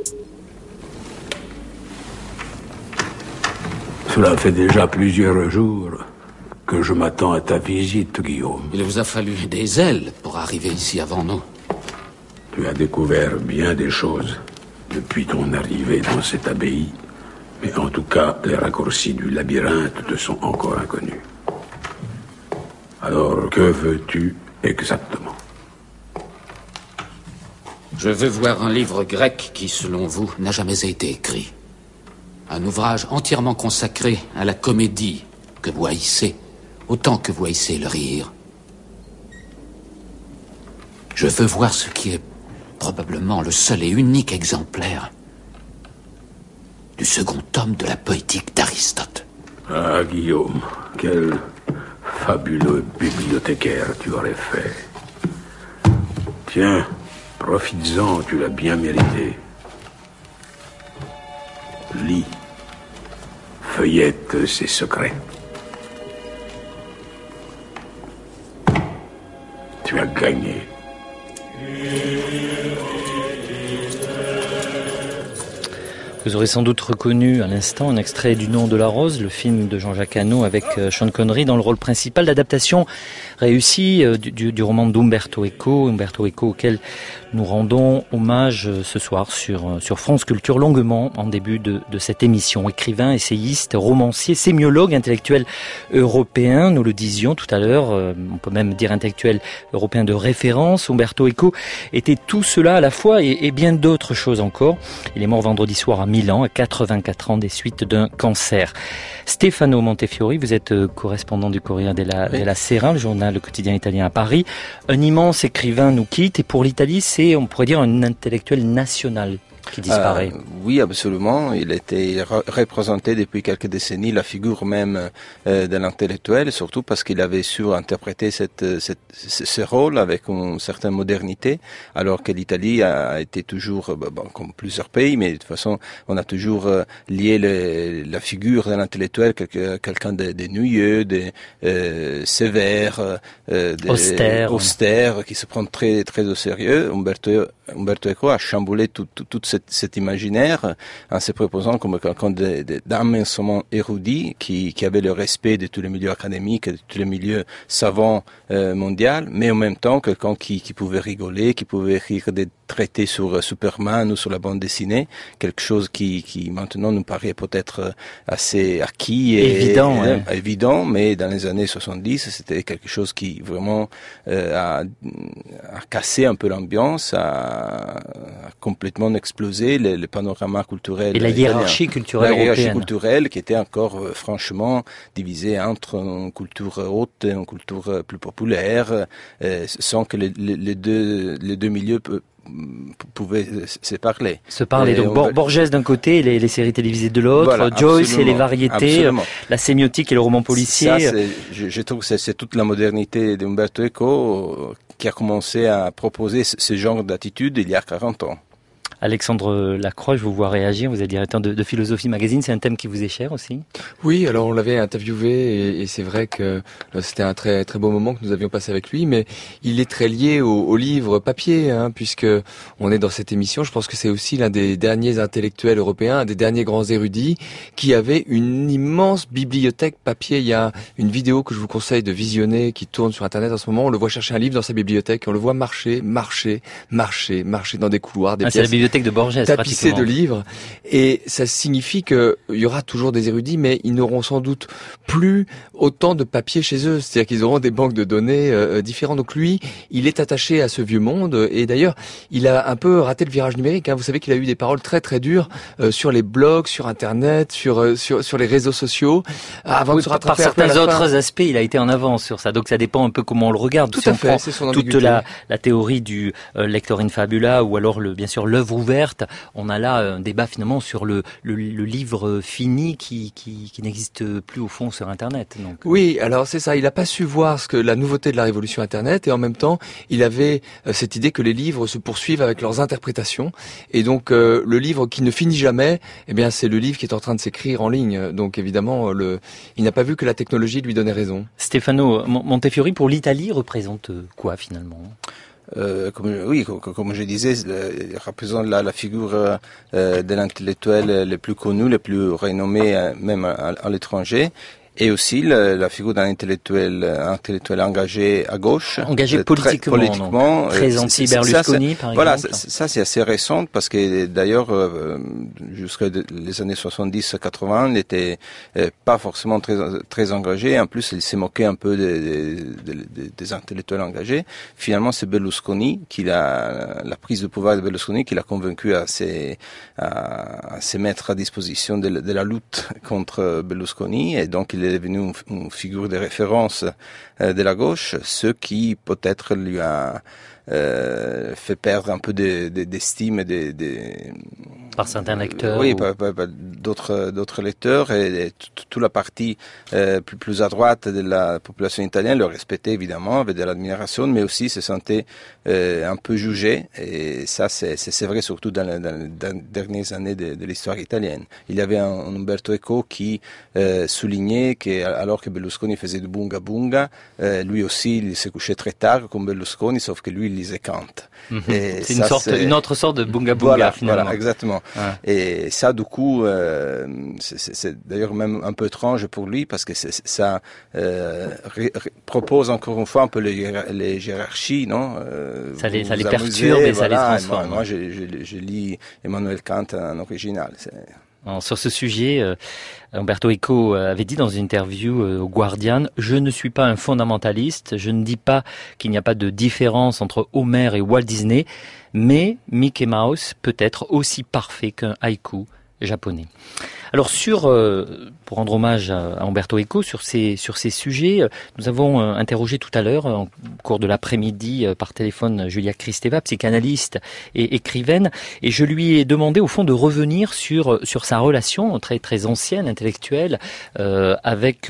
Cela fait déjà plusieurs jours que je m'attends à ta visite, Guillaume. Il vous a fallu des ailes pour arriver ici avant nous. Tu as découvert bien des choses depuis ton arrivée dans cette abbaye. Mais en tout cas, les raccourcis du labyrinthe te sont encore inconnus. Alors, que veux-tu exactement? Je veux voir un livre grec qui, selon vous, n'a jamais été écrit. Un ouvrage entièrement consacré à la comédie que vous haïssez, autant que vous haïssez le rire. Je veux voir ce qui est probablement le seul et unique exemplaire du second tome de la poétique d'Aristote. Ah, Guillaume, quel fabuleux bibliothécaire tu aurais fait. Tiens, profites-en, tu l'as bien mérité. Lis, feuillette ses secrets. Tu as gagné. Vous aurez sans doute reconnu à l'instant un extrait du Nom de la Rose, le film de Jean-Jacques Hano avec Sean Connery dans le rôle principal, d'adaptation réussie du roman d'Umberto Eco, auquel nous rendons hommage ce soir sur France Culture longuement en début de cette émission. Écrivain, essayiste, romancier, sémiologue, intellectuel européen, nous le disions tout à l'heure, on peut même dire intellectuel européen de référence. Umberto Eco était tout cela à la fois et bien d'autres choses encore. Il est mort vendredi soir à Milan, à 84 ans des suites d'un cancer. Stefano Montefiori, vous êtes correspondant du Corriere della Sera, le journal quotidien italien à Paris. Un immense écrivain nous quitte et pour l'Italie, c'est, on pourrait dire, un intellectuel national qui disparaît. Oui, absolument. Il était représenté depuis quelques décennies, la figure même de l'intellectuel, surtout parce qu'il avait su interpréter ce rôle avec une certaine modernité, alors que l'Italie a été toujours, comme plusieurs pays, mais de toute façon, on a toujours lié la figure de l'intellectuel, quelqu'un d'ennuyeux, sévère, austère, qui se prend très, très au sérieux. Umberto Eco a chamboulé toute cet imaginaire en se proposant comme quelqu'un d'immensement érudit qui avait le respect de tous les milieux académiques, de tous les milieux savants mondiaux, mais en même temps quelqu'un qui pouvait rigoler, qui pouvait écrire des traités sur Superman ou sur la bande dessinée, quelque chose qui maintenant nous paraît peut-être assez acquis et évident, mais dans les années 70, c'était quelque chose qui vraiment a cassé un peu l'ambiance, a complètement explosé le panorama culturel. Et la hiérarchie culturelle européenne. La hiérarchie culturelle qui était encore franchement divisée entre une culture haute et une culture plus populaire, sans que les deux milieux pouvaient se parler. Donc Borges d'un côté, les séries télévisées de l'autre, voilà, Joyce et les variétés, la sémiotique et le roman policier. Ça, je trouve que c'est toute la modernité d'Umberto Eco qui a commencé à proposer ce genre d'attitude il y a 40 ans. Alexandre Lacroix, je vous vois réagir, vous êtes directeur de Philosophie Magazine, c'est un thème qui vous est cher aussi? Oui, alors on l'avait interviewé et c'est vrai que c'était un très très beau moment que nous avions passé avec lui, mais il est très lié au livre papier, puisque on est dans cette émission. Je pense que c'est aussi l'un des derniers intellectuels européens, un des derniers grands érudits qui avait une immense bibliothèque papier. Il y a une vidéo que je vous conseille de visionner qui tourne sur Internet en ce moment. On le voit chercher un livre dans sa bibliothèque, on le voit marcher dans des couloirs, des pièces. De Borges, tapissé de livres, et ça signifie que il y aura toujours des érudits, mais ils n'auront sans doute plus autant de papier chez eux, c'est-à-dire qu'ils auront des banques de données différentes. Donc lui, il est attaché à ce vieux monde, et d'ailleurs, il a un peu raté le virage numérique. Vous savez qu'il a eu des paroles très très dures sur les blogs, sur Internet, sur les réseaux sociaux, avant de se rattraper. Par certains autres aspects, il a été en avance sur ça. Donc ça dépend un peu comment on le regarde. Tout à fait, c'est son ambiguïté. Toute la théorie du lector in fabula, ou alors bien sûr l'œuvre ouverte, on a là un débat finalement sur le livre fini qui n'existe plus au fond sur Internet. Donc. Oui, alors c'est ça, il n'a pas su voir la nouveauté de la révolution Internet, et en même temps il avait cette idée que les livres se poursuivent avec leurs interprétations, et donc le livre qui ne finit jamais, eh bien c'est le livre qui est en train de s'écrire en ligne. Donc évidemment il n'a pas vu que la technologie lui donnait raison. Stefano Montefiori, pour l'Italie, représente quoi finalement ? Comme je disais, il représente la figure de l'intellectuel le plus connu, le plus renommé, même à l'étranger. Et aussi la figure d'un intellectuel engagé à gauche, engagé politiquement, très anti-Berlusconi, par exemple. Voilà, ça c'est assez récent parce que d'ailleurs jusqu'à les années 70-80, il était pas forcément très engagé. En plus, il s'est moqué un peu des intellectuels engagés. Finalement, c'est Berlusconi la prise de pouvoir de Berlusconi qui l'a convaincu à se mettre à disposition de la lutte contre Berlusconi, et donc il est devenu une figure de référence de la gauche, ce qui peut-être lui a fait perdre un peu d'estime par certains lecteurs. Oui, par d'autres lecteurs, et toute la partie plus à droite de la population italienne le respectait évidemment avec de l'admiration, mais aussi se sentait un peu jugé, et ça c'est vrai surtout dans les dernières années de l'histoire italienne. Il y avait un Umberto Eco qui soulignait que alors que Berlusconi faisait du bunga bunga, lui aussi il se couchait très tard comme Berlusconi, sauf que lui il lisait Kant. C'est une autre sorte de bunga bunga finalement. Voilà, exactement. Ah. Et ça, du coup, c'est d'ailleurs même un peu étrange pour lui parce que ça propose encore une fois un peu les hiérarchies, non ça les perturbe et ça les transforme. Moi, je lis Emmanuel Kant en original. Sur ce sujet, Umberto Eco avait dit dans une interview au Guardian: « Je ne suis pas un fondamentaliste, je ne dis pas qu'il n'y a pas de différence entre Homer et Walt Disney, mais Mickey Mouse peut être aussi parfait qu'un haïku japonais. » Alors pour rendre hommage à Umberto Eco sur ces sujets, nous avons interrogé tout à l'heure, en cours de l'après-midi, par téléphone, Julia Kristeva, psychanalyste et écrivaine, et je lui ai demandé au fond de revenir sur sa relation très très ancienne, intellectuelle, avec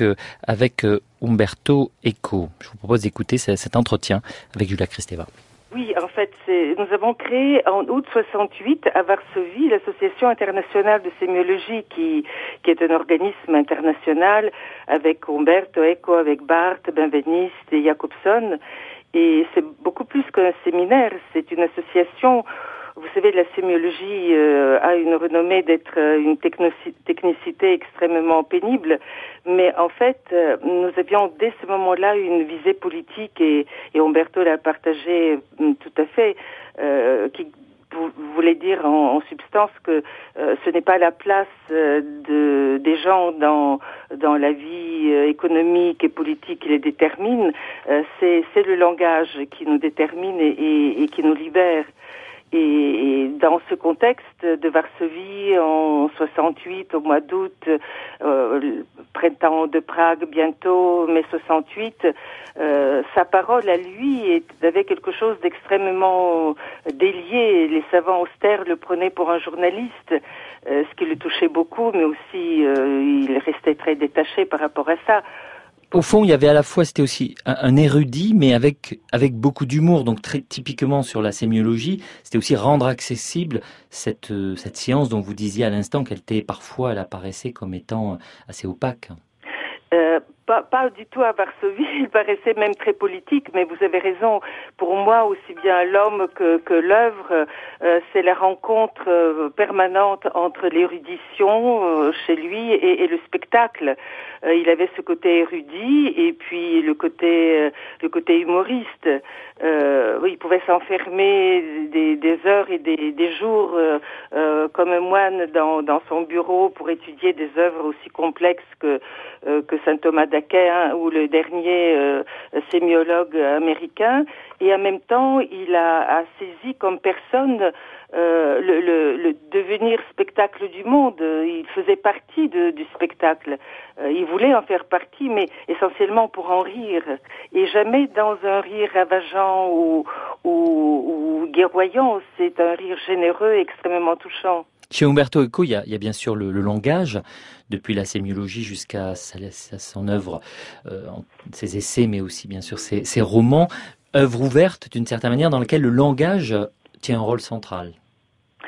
Umberto Eco. Je vous propose d'écouter cet entretien avec Julia Kristeva. Oui, en fait, nous avons créé en août 68 à Varsovie l'Association internationale de sémiologie qui est un organisme international avec Umberto Eco, avec Barthes, Benveniste et Jacobson. Et c'est beaucoup plus qu'un séminaire, c'est une association. Vous savez, la sémiologie a une renommée d'être une technicité extrêmement pénible, mais en fait, nous avions dès ce moment-là une visée politique, et Umberto l'a partagé tout à fait, qui voulait dire en substance que ce n'est pas la place des gens dans la vie économique et politique qui les détermine, c'est le langage qui nous détermine et qui nous libère. Et dans ce contexte de Varsovie en 68, au mois d'août, le printemps de Prague bientôt, mai 68, sa parole à lui avait quelque chose d'extrêmement délié. Les savants austères le prenaient pour un journaliste, ce qui le touchait beaucoup, mais aussi il restait très détaché par rapport à ça. Au fond, il y avait à la fois, c'était aussi un érudit, mais avec beaucoup d'humour. Donc très typiquement sur la sémiologie, c'était aussi rendre accessible cette science dont vous disiez à l'instant elle apparaissait comme étant assez opaque. Pas du tout à Varsovie, il paraissait même très politique, mais vous avez raison. Pour moi, aussi bien l'homme que l'œuvre, c'est la rencontre permanente entre l'érudition chez lui et le spectacle. Il avait ce côté érudit et puis le côté humoriste. Oui, il pouvait s'enfermer des heures et des jours comme un moine dans son bureau pour étudier des œuvres aussi complexes que saint Thomas d'Aquin, ou le dernier sémiologue américain, et en même temps il a saisi comme personne le devenir spectacle du monde. Il faisait partie du spectacle. Il voulait en faire partie, mais essentiellement pour en rire, et jamais dans un rire ravageant ou guerroyant. C'est un rire généreux et extrêmement touchant. Chez Umberto Eco, il y a bien sûr le langage, depuis la sémiologie jusqu'à son œuvre, ses essais, mais aussi bien sûr ses romans, œuvre ouverte d'une certaine manière dans laquelle le langage tient un rôle central.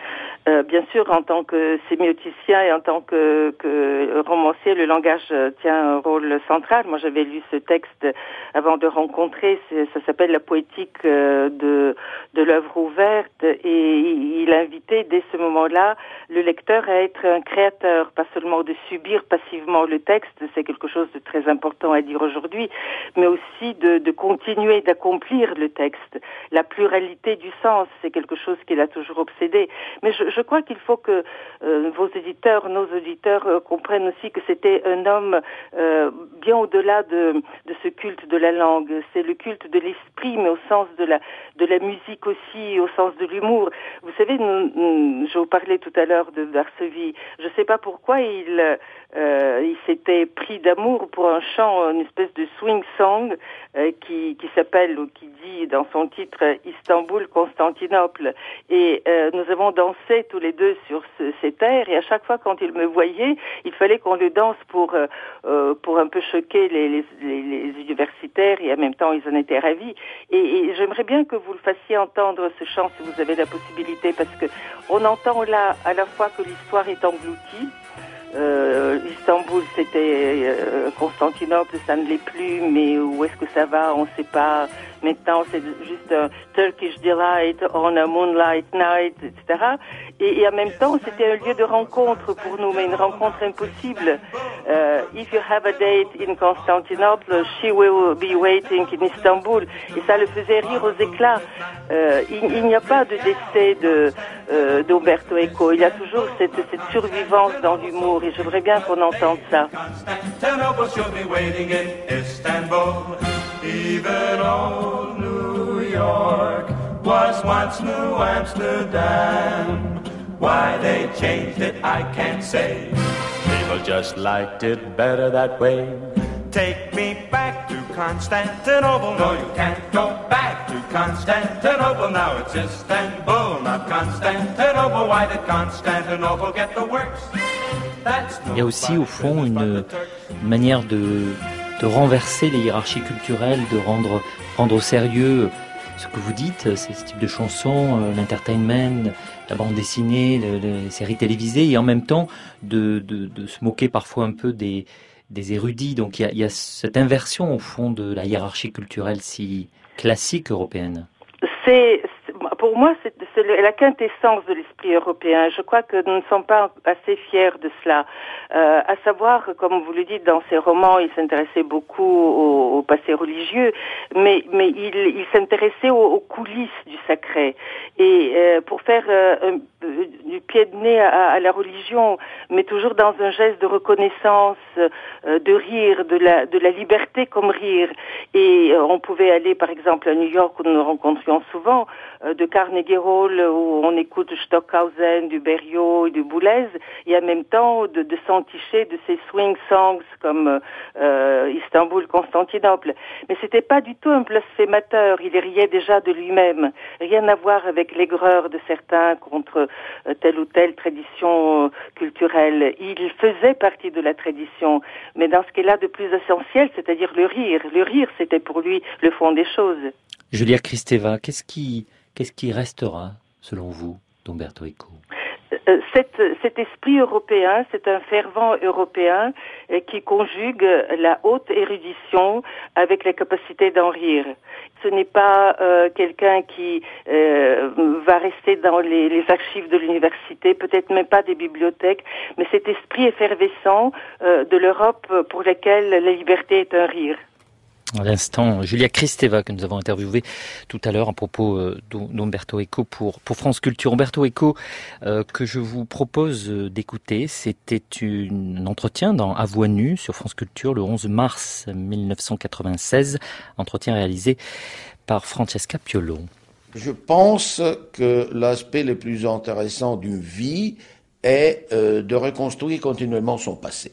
Bien sûr, en tant que sémioticien et en tant que romancier, le langage tient un rôle central. Moi, j'avais lu ce texte avant de rencontrer. Ça s'appelle La poétique de l'œuvre ouverte, et il invitait dès ce moment-là le lecteur à être un créateur, pas seulement de subir passivement le texte. C'est quelque chose de très important à dire aujourd'hui, mais aussi de continuer d'accomplir le texte. La pluralité du sens, c'est quelque chose qui l'a toujours obsédé. Mais je crois qu'il faut que nos auditeurs comprennent aussi que c'était un homme bien au-delà de ce culte de la langue. C'est le culte de l'esprit, mais au sens de la musique aussi, au sens de l'humour. Vous savez, je vous parlais tout à l'heure de Varsovie. Je ne sais pas pourquoi il s'était pris d'amour pour un chant, une espèce de swing song qui s'appelle, ou qui dit dans son titre, Istanbul, Constantinople. Et nous avons dansé tous les deux sur cet air, et à chaque fois quand il me voyait, il fallait qu'on le danse pour un peu choquer les universitaires, et en même temps ils en étaient ravis. Et j'aimerais bien que vous le fassiez entendre, ce chant, si vous avez la possibilité, parce que on entend là à la fois que l'histoire est engloutie. Istanbul, c'était Constantinople, ça ne l'est plus, mais où est-ce que ça va, on ne sait pas. Maintenant, c'est juste un Turkish delight on a moonlight night, etc. Et en même temps, c'était un lieu de rencontre pour nous, mais une rencontre impossible. If you have a date in Constantinople, she will be waiting in Istanbul. Et ça le faisait rire aux éclats. Il n'y a pas de décès d'Umberto Eco. Il y a toujours cette survivance dans l'humour, et je voudrais bien qu'on entende ça. Even old New York was once New Amsterdam. Why they changed it, I can't say. People just liked it better that way. Take me back to Constantinople. No, you can't go back to Constantinople. Now it's Istanbul, not Constantinople. Why did Constantinople get the works? Il y a aussi, au fond, une manière de renverser les hiérarchies culturelles, de rendre au sérieux ce que vous dites, ce type de chansons, l'entertainment, la bande dessinée, les séries télévisées, et en même temps de se moquer parfois un peu des érudits. Donc il y a cette inversion au fond de la hiérarchie culturelle si classique européenne. Pour moi, c'est la quintessence de l'esprit européen. Je crois que nous ne sommes pas assez fiers de cela. À savoir, comme vous le dites dans ses romans, il s'intéressait beaucoup au passé religieux, mais il s'intéressait aux coulisses du sacré. Et pour faire du pied de nez à la religion, mais toujours dans un geste de reconnaissance, de rire, de la liberté comme rire. Et on pouvait aller, par exemple, à New York, où nous nous rencontrions souvent, de Carnegie Hall, où on écoute Stockhausen, du Berlioz et du Boulez, et en même temps de s'enticher de ces swing songs comme Istanbul, Constantinople. Mais c'était pas du tout un blasphémateur, il riait déjà de lui-même. Rien à voir avec l'aigreur de certains contre telle ou telle tradition culturelle. Il faisait partie de la tradition, mais dans ce qu'il a de plus essentiel, c'est-à-dire le rire. Le rire, c'était pour lui le fond des choses. Julia Kristeva, qu'est-ce qui restera, selon vous, d'Umberto Eco? Cet esprit européen, c'est un fervent européen qui conjugue la haute érudition avec la capacité d'en rire. Ce n'est pas quelqu'un qui va rester dans les archives de l'université, peut-être même pas des bibliothèques, mais cet esprit effervescent de l'Europe pour laquelle la liberté est un rire. À l'instant, Julia Kristeva, que nous avons interviewée tout à l'heure à propos d'Umberto Eco pour France Culture. Umberto Eco, que je vous propose d'écouter, c'était un entretien dans À Voix nue sur France Culture le 11 mars 1996, entretien réalisé par Francesca Piolo. Je pense que l'aspect le plus intéressant d'une vie est de reconstruire continuellement son passé.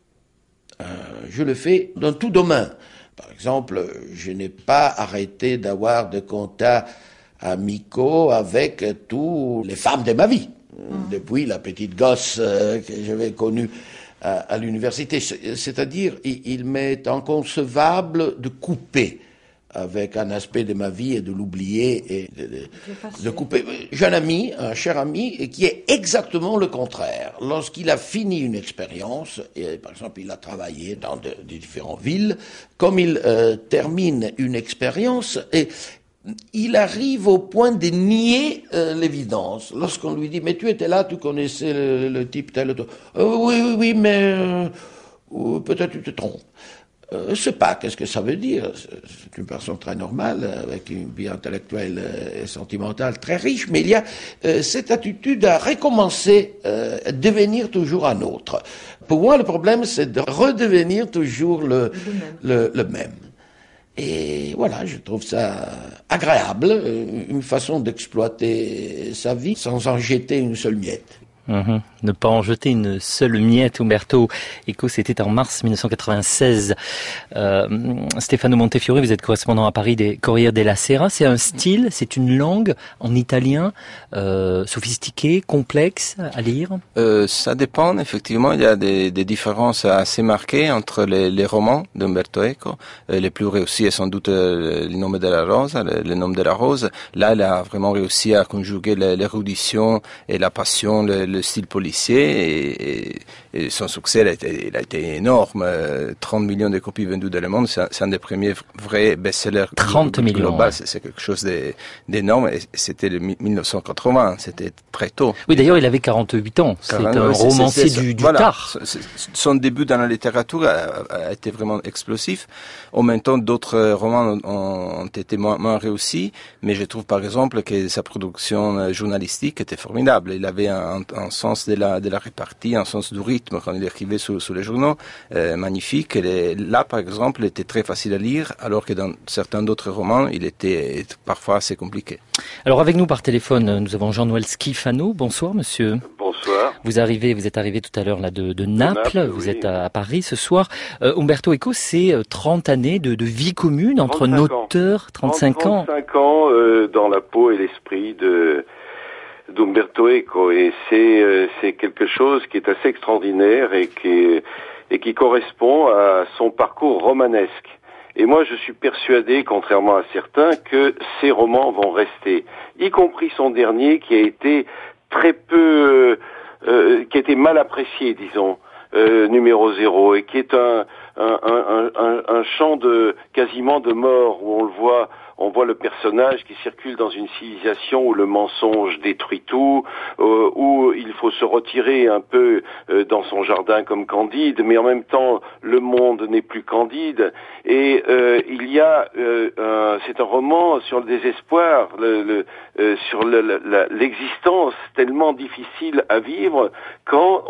Je le fais dans tout domaine. Par exemple, je n'ai pas arrêté d'avoir des contacts amicaux avec toutes les femmes de ma vie, depuis la petite gosse que j'avais connue à l'université. C'est-à-dire, il m'est inconcevable de couper avec un aspect de ma vie et de l'oublier et de couper. J'ai un ami, un cher ami, qui est exactement le contraire. Lorsqu'il a fini une expérience, et par exemple il a travaillé dans des différentes villes, comme il termine une expérience, et il arrive au point de nier l'évidence. Lorsqu'on lui dit « Mais tu étais là, tu connaissais le type tel ou tel. » Oui, mais peut-être tu te trompes. Je sais pas qu'est-ce que ça veut dire. C'est une personne très normale, avec une vie intellectuelle et sentimentale très riche, mais il y a cette attitude à recommencer, devenir toujours un autre. Pour moi, le problème, c'est de redevenir toujours le même. Et voilà, je trouve ça agréable, une façon d'exploiter sa vie sans en jeter une seule miette. Ne pas en jeter une seule miette. Umberto Eco, c'était en mars 1996. Stefano Montefiore, vous êtes correspondant à Paris des Corriere della Sera. C'est un style, c'est une langue en italien, sophistiquée, complexe à lire. Ça dépend, effectivement. Il y a des différences assez marquées entre les romans d'Umberto Eco. Les plus réussis est sans doute Le Nome della Rosa, Le Nom de la Rose. Là, il a vraiment réussi à conjuguer l'érudition et la passion, le style policier, et son succès il a été énorme. 30 millions de copies vendues dans le monde, c'est un des premiers vrais best-sellers 30 millions, global. Ouais. C'est quelque chose d'énorme, et c'était 1980, c'était très tôt. Oui, d'ailleurs, il avait 48 ans. C'est un romancier du tard. Son début dans la littérature a été vraiment explosif. En même temps, d'autres romans ont été moins réussis, mais je trouve par exemple que sa production journalistique était formidable. Il avait un sens de la répartie, un sens du rythme quand il écrivait sur les journaux, magnifique. Et là, par exemple, il était très facile à lire, alors que dans certains d'autres romans, il était parfois assez compliqué. Alors avec nous par téléphone, nous avons Jean-Noël Schifano. Bonsoir, monsieur. Bonsoir. Vous êtes arrivé tout à l'heure là de Naples. Vous êtes à Paris ce soir. Umberto Eco, c'est 30 années de vie commune entre un auteur, 35 ans. 35 ans dans la peau et l'esprit d'Umberto Eco, et c'est quelque chose qui est assez extraordinaire et qui correspond à son parcours romanesque. Et moi, je suis persuadé, contrairement à certains, que ces romans vont rester, y compris son dernier, qui a été très peu, qui a été mal apprécié, disons, numéro 0, et qui est un chant quasiment de mort, où on voit le personnage qui circule dans une civilisation où le mensonge détruit tout, où il faut se retirer un peu dans son jardin comme Candide, mais en même temps le monde n'est plus Candide, et c'est un roman sur le désespoir, sur l'existence tellement difficile à vivre quand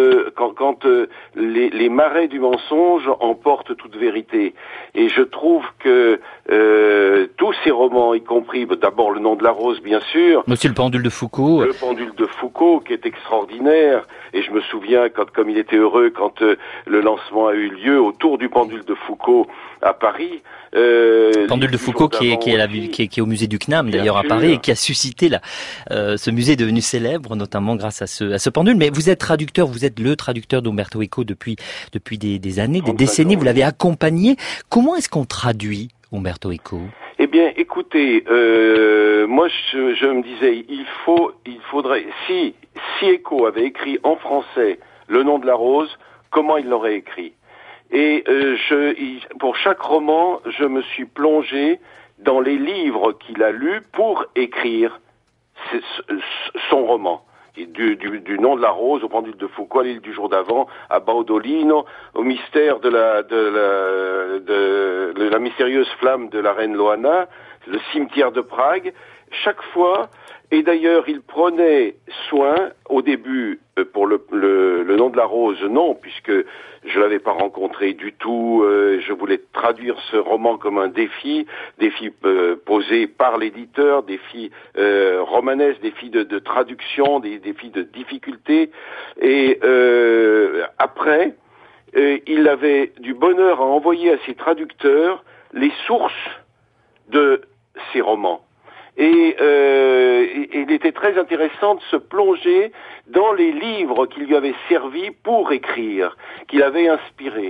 les marais du mensonge emportent toute vérité. Et je trouve que tous ces romans, y compris d'abord Le Nom de la Rose, bien sûr. Monsieur le Pendule de Foucault. Le Pendule de Foucault, qui est extraordinaire. Et je me souviens comme il était heureux quand le lancement a eu lieu autour du Pendule de Foucault à Paris. Pendule de Foucault qui est au musée du CNAM d'ailleurs à Paris, et qui a suscité ce musée devenu célèbre, notamment grâce à ce pendule. Mais vous êtes traducteur, vous êtes le traducteur d'Umberto Eco depuis des années, des décennies. Vous l'avez accompagné. Comment est-ce qu'on traduit Umberto Eco? Eh bien, écoutez, moi je me disais, il faudrait, si Eco avait écrit en français Le Nom de la Rose, comment il l'aurait écrit? Et pour chaque roman, je me suis plongé dans les livres qu'il a lus pour écrire son roman. Du Nom de la Rose au Pendule de Foucault, à l'île du jour d'avant, à Baudolino, au mystère de la mystérieuse flamme de la reine Loana, le cimetière de Prague. Chaque fois, et d'ailleurs il prenait soin au début pour le Nom de la Rose, non, puisque je l'avais pas rencontré du tout. Je voulais traduire ce roman comme un défi posé par l'éditeur, défi romanesque, défi de traduction, des défis de difficulté. Et après, il avait du bonheur à envoyer à ses traducteurs les sources de ces romans. Et il était très intéressant de se plonger dans les livres qui lui avaient servi pour écrire, qu'il avait inspiré.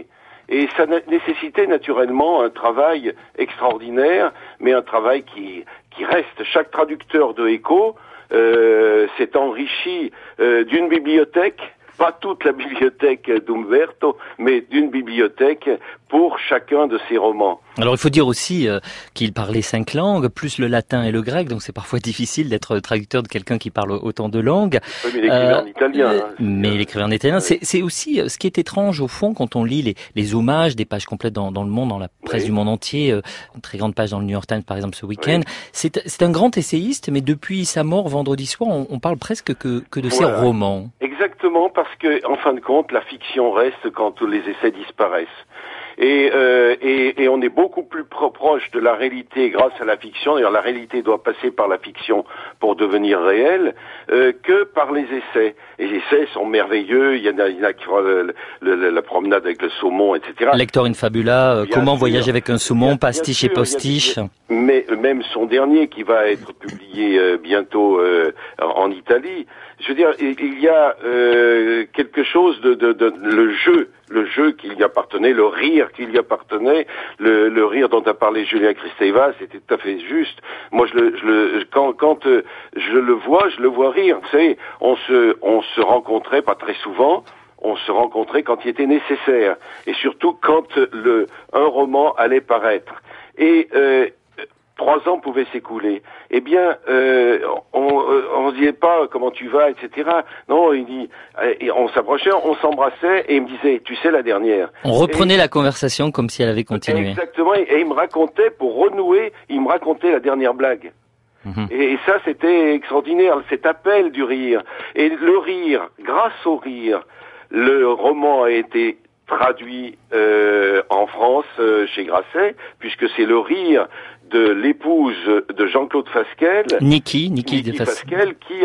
Et ça nécessitait naturellement un travail extraordinaire, mais un travail qui reste. Chaque traducteur de Eco s'est enrichi d'une bibliothèque, pas toute la bibliothèque d'Umberto, mais d'une bibliothèque pour chacun de ses romans. Alors il faut dire aussi qu'il parlait 5 langues, plus le latin et le grec, donc c'est parfois difficile d'être traducteur de quelqu'un qui parle autant de langues. Oui, mais il écrivait en italien. Mais il écrivait en italien. C'est aussi ce qui est étrange au fond quand on lit les hommages, des pages complètes dans le Monde, dans la presse du monde entier, une très grande page dans le New York Times par exemple ce week-end. Oui. C'est un grand essayiste, mais depuis sa mort vendredi soir, on parle presque que de ses romans. Exactement, parce que en fin de compte, la fiction reste quand les essais disparaissent. Et on est beaucoup plus proche de la réalité grâce à la fiction. D'ailleurs, la réalité doit passer par la fiction pour devenir réelle, que par les essais. Et les essais sont merveilleux. Il y en a qui font la promenade avec le saumon, etc. Lector in Fabula, comment voyager avec un saumon, pastiche et postiche. Mais même son dernier qui va être publié bientôt en Italie. Je veux dire, il y a quelque chose de le jeu qui lui appartenait, le rire qui lui appartenait, le rire dont a parlé Julia Kristeva, c'était tout à fait juste. Moi, quand je le vois rire. Vous savez, on se rencontrait pas très souvent. On se rencontrait quand il était nécessaire, et surtout quand un roman allait paraître. Et 3 ans pouvaient s'écouler. Eh bien, on disait pas comment tu vas, etc. Non, il dit, et on s'approchait, on s'embrassait, et il me disait, tu sais, la dernière. On reprenait la conversation comme si elle avait continué. Exactement, et il me racontait, pour renouer, il me racontait la dernière blague. Et ça, c'était extraordinaire, cet appel du rire. Et le rire, grâce au rire, le roman a été traduit en France chez Grasset, puisque c'est le rire de l'épouse de Jean-Claude Fasquelle, Niki Fasquelle, qui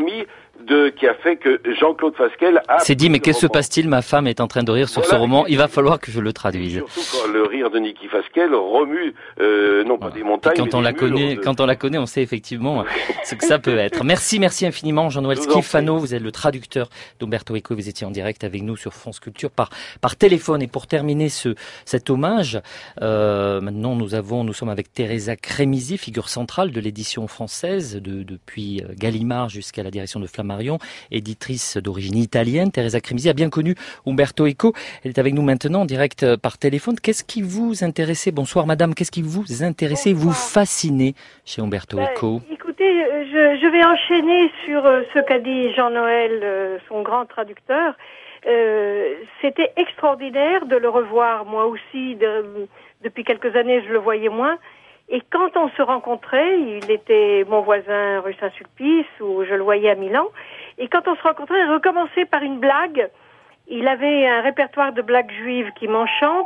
a fait que Jean-Claude Fasquelle s'est dit, mais que se passe-t-il? Ma femme est en train de rire sur ce roman, il va falloir que je le traduise. Surtout quand le rire de Niki Fasquelle remue, non pas des montagnes, quand on la connaît, on sait effectivement ce que ça peut être. Merci infiniment, Jean-Noël Schifano. Vous êtes le traducteur d'Umberto Eco. Vous étiez en direct avec nous sur France Culture par téléphone. Et pour terminer cet hommage, maintenant nous sommes avec Teresa Cremisi, figure centrale de l'édition française, depuis Gallimard jusqu'à la direction de Flammarion, éditrice d'origine italienne. Teresa Cremisi a bien connu Umberto Eco. Elle est avec nous maintenant en direct par téléphone. Qu'est-ce qui vous intéressait? Bonsoir madame, qu'est-ce qui vous intéressait, vous fascinait chez Umberto Eco? Écoutez, je vais enchaîner sur ce qu'a dit Jean-Noël, son grand traducteur. C'était extraordinaire de le revoir, moi aussi, depuis quelques années je le voyais moins. Et quand on se rencontrait, il était mon voisin rue Saint-Sulpice, où je le voyais à Milan, et quand on se rencontrait, il recommençait par une blague. Il avait un répertoire de blagues juives qui m'enchante,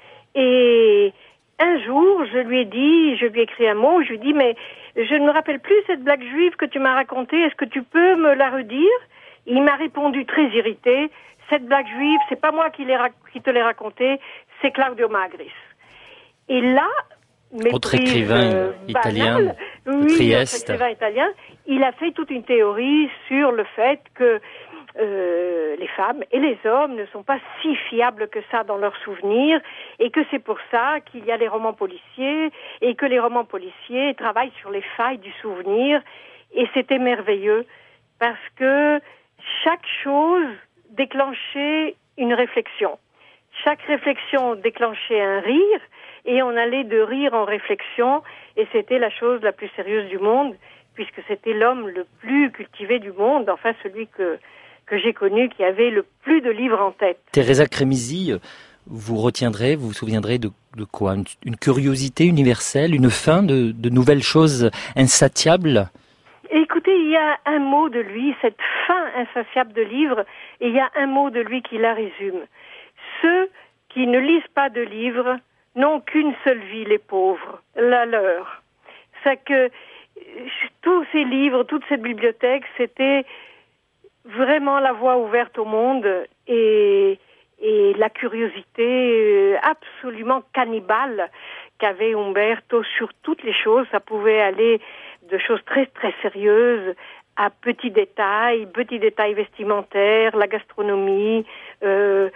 et un jour, je lui ai écrit un mot, je lui ai dit, mais je ne me rappelle plus cette blague juive que tu m'as racontée, est-ce que tu peux me la redire? Il m'a répondu très irrité, cette blague juive, c'est pas moi qui te l'ai racontée, c'est Claudio Magris. Et là, autre écrivain italien, Trieste. Écrivain italien, il a fait toute une théorie sur le fait que les femmes et les hommes ne sont pas si fiables que ça dans leurs souvenirs, et que c'est pour ça qu'il y a les romans policiers, et que les romans policiers travaillent sur les failles du souvenir, et c'était merveilleux, parce que chaque chose déclenchait une réflexion. Chaque réflexion déclenchait un rire, et on allait de rire en réflexion, et c'était la chose la plus sérieuse du monde, puisque c'était l'homme le plus cultivé du monde, enfin celui que j'ai connu, qui avait le plus de livres en tête. Teresa Cremisi, vous vous souviendrez de quoi? Une curiosité universelle, une faim de nouvelles choses insatiables? Écoutez, il y a un mot de lui, cette faim insatiable de livres, et il y a un mot de lui qui la résume. Ceux qui ne lisent pas de livres n'ont qu'une seule vie, les pauvres, la leur. C'est que tous ces livres, toute cette bibliothèque, c'était vraiment la voie ouverte au monde, et la curiosité absolument cannibale qu'avait Umberto sur toutes les choses. Ça pouvait aller de choses très très sérieuses à petits détails vestimentaires, la gastronomie,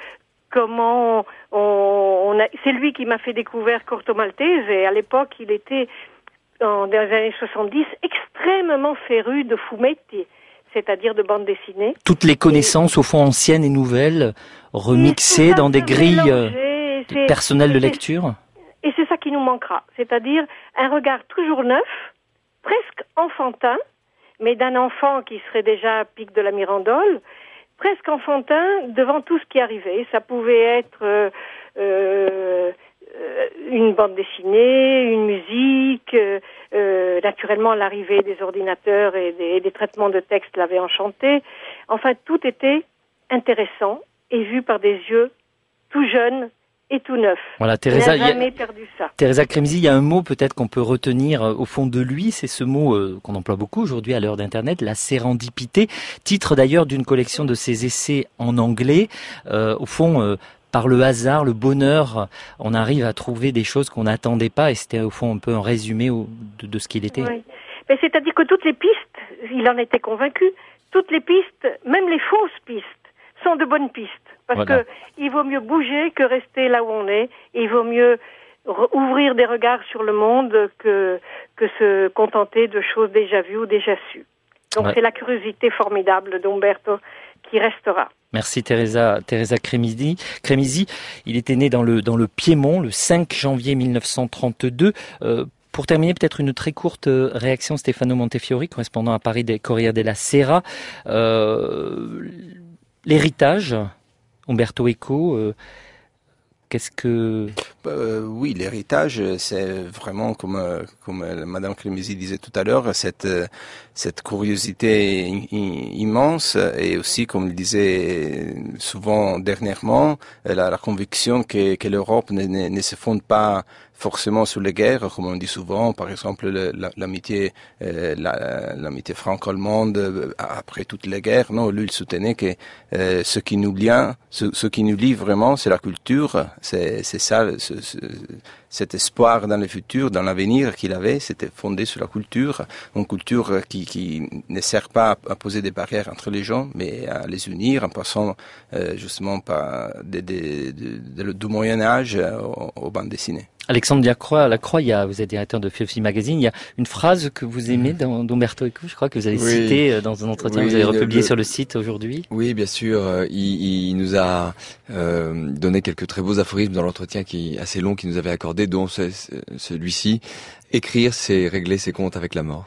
comment c'est lui qui m'a fait découvrir Corto Maltese, et à l'époque, il était, dans les années 70, extrêmement féru de fumetti, c'est-à-dire de bande dessinée. Toutes les connaissances, au fond, anciennes et nouvelles, remixées dans des grilles personnelles de lecture. Et c'est ça qui nous manquera, c'est-à-dire un regard toujours neuf, presque enfantin, mais d'un enfant qui serait déjà à pic de la Mirandole, presque enfantin devant tout ce qui arrivait. Ça pouvait être une bande dessinée, une musique, naturellement l'arrivée des ordinateurs et des traitements de texte l'avait enchanté. Enfin, tout était intéressant et vu par des yeux tout jeunes et tout neuf. Voilà, Teresa, il n'a jamais perdu ça. Teresa Cremisi, il y a un mot peut-être qu'on peut retenir au fond de lui, c'est ce mot qu'on emploie beaucoup aujourd'hui à l'heure d'Internet, la sérendipité, titre d'ailleurs d'une collection de ses essais en anglais. Au fond, par le hasard, le bonheur, on arrive à trouver des choses qu'on n'attendait pas, et c'était au fond un peu un résumé de ce qu'il était. Oui. Mais c'est-à-dire que toutes les pistes, il en était convaincu, toutes les pistes, même les fausses pistes, sont de bonnes pistes. Parce que il vaut mieux bouger que rester là où on est. Et il vaut mieux ouvrir des regards sur le monde que se contenter de choses déjà vues ou déjà sues. Donc c'est la curiosité formidable d'Umberto qui restera. Merci Teresa Cremisi. Il était né dans le Piémont le 5 janvier 1932. Pour terminer, peut-être une très courte réaction, Stefano Montefiori, correspondant à Paris des Corriere della Sera. L'héritage, Umberto Eco, qu'est-ce que... Oui, l'héritage, c'est vraiment, comme Madame Cremisi disait tout à l'heure, cette curiosité immense, et aussi, comme il disait souvent dernièrement, la conviction que l'Europe ne se fonde pas forcément sur les guerres, comme on dit souvent, par exemple l'amitié franco-allemande après toutes les guerres. Non, lui il soutenait que ce qui nous lie vraiment, c'est la culture, c'est ça, cet espoir dans le futur, dans l'avenir qu'il avait, c'était fondé sur la culture, une culture qui ne sert pas à poser des barrières entre les gens, mais à les unir en passant justement par du Moyen Âge aux bandes dessinées. Alexandre Lacroix, vous êtes directeur de Filfi Magazine, il y a une phrase que vous aimez d'Umberto Eco, je crois que vous avez cité dans un entretien que vous avez republié sur le site aujourd'hui. Oui, bien sûr, il nous a donné quelques très beaux aphorismes dans l'entretien qui est assez long qu'il nous avait accordé, dont celui-ci: écrire, c'est régler ses comptes avec la mort.